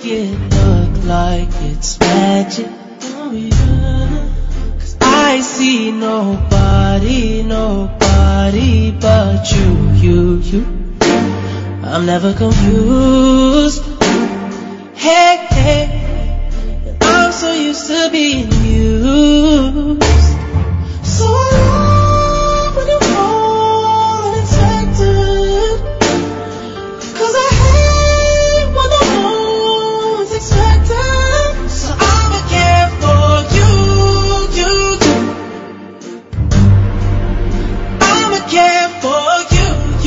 make it look like it's magic. Oh yeah. 'Cause I see nobody but you. I'm never confused. Hey, I'm so used to being used. So I love when you fall unexpected, 'cause I hate when the one's expected. So I'ma care for you. I'ma care for you.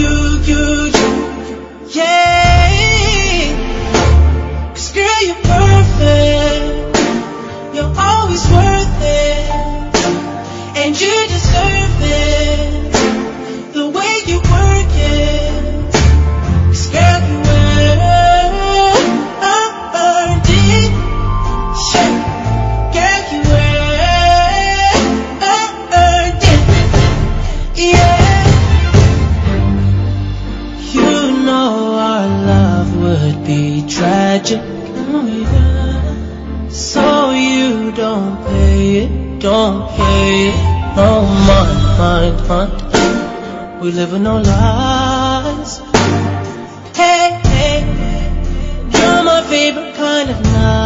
Yeah. 'Cause girl, you're perfect. You're always worth it. And you deserve it. The way you work it. 'Cause girl, you earned it. Shit. Girl, you earned it. Yeah. You know our love would be tragic. Oh yeah. So you don't pay it. No mind. We live with no lies. Hey, you're my favorite kind of night.